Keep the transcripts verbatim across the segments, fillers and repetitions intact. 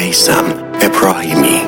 میثم ابراهیمی.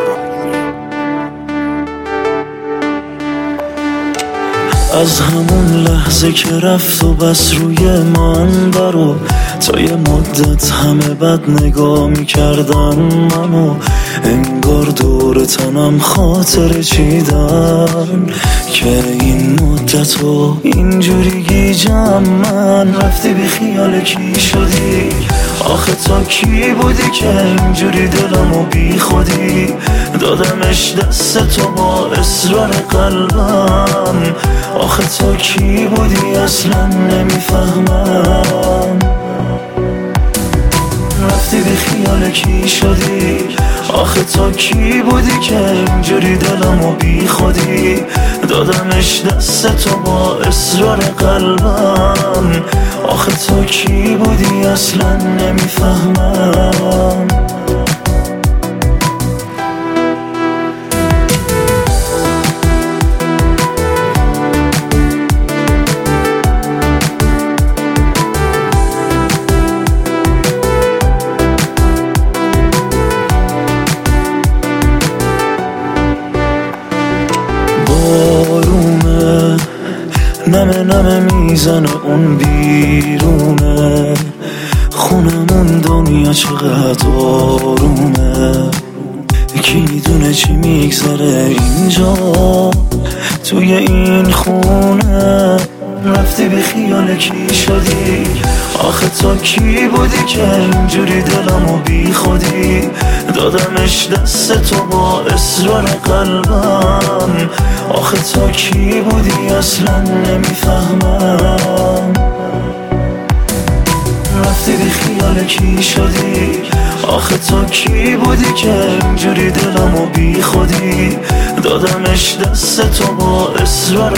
از همون لحظه که رفت و بس روی من برو، تا یه مدت همه بد نگاه میکردن منو، انگار دور تنم خاطر چیدن که این مدت و اینجوری گیجم من. رفتی بی خیال کی شدی؟ آخه تا کی بودی که اینجوری دلمو بی خودی دادمش دست تو با اصرار قلبم؟ آخه تا کی بودی اصلا نمیفهمم. رفتی بی خیال کی شدی؟ آخه تا کی بودی که اینجوری دلمو بی خودی دادمش دست تو با اصرار قلبم؟ آخه تا کی بودی اصلا نمیفهمم. بارونه نمه نمه میزنه اون بیرونه، خونمون دنیا چقدر آرومه، کی میدونه چی میگذره اینجا توی این خونه. رفتی بی خیال کی شدی؟ آخه تا کی بودی که اینجوری دلمو بی خودی دادمش دست تو با اصرار قلبم؟ آخه تا کی بودی اصلا نمیفهمم. رفتی بی خیال کی شدی؟ آخه تا کی بودی که اینجوری دلمو بی خودی دادمش دست تو با اصرار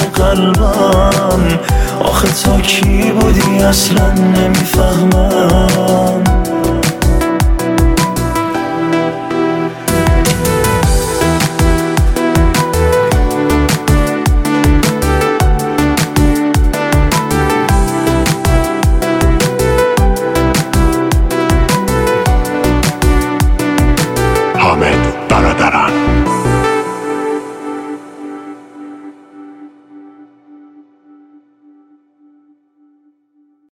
قلبم؟ آخه تا کی بودی اصلا نمیفهمم.